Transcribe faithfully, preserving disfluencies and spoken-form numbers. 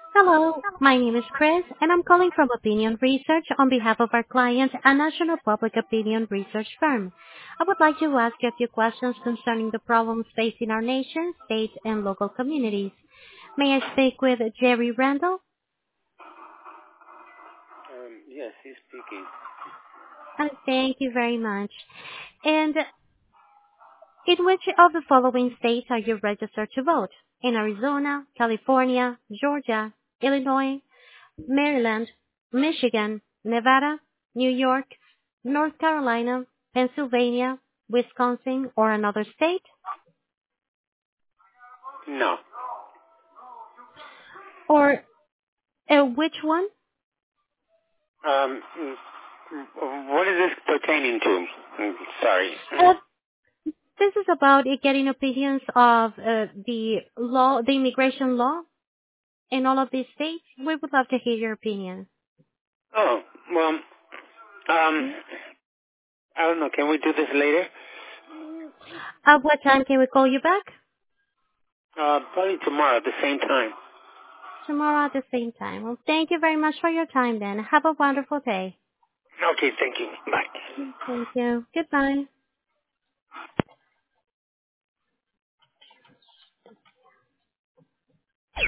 Hello, my name is Chris, and I'm calling from Opinion Research on behalf of our client, a national public opinion research firm. I would like to ask you a few questions concerning the problems facing our nation, state, and local communities. May I speak with Jerry Randall? Um, yes, he's speaking. Uh, Thank you very much. And in which of the following states are you registered to vote? In Arizona, California, Georgia, Illinois, Maryland, Michigan, Nevada, New York, North Carolina, Pennsylvania, Wisconsin, or another state? No. Or uh, which one? Um, mm, what is this pertaining to? Mm, Sorry. Uh, this is about uh, getting opinions of uh, the law, the immigration law in all of these states. We would love to hear your opinion. Oh, well, um, Mhm. I don't know. Can we do this later? At what time can we call you back? Uh, probably tomorrow at the same time. Tomorrow at the same time. Well, thank you very much for your time then. Have a wonderful day. Okay, thank you. Bye. Thank you. Goodbye.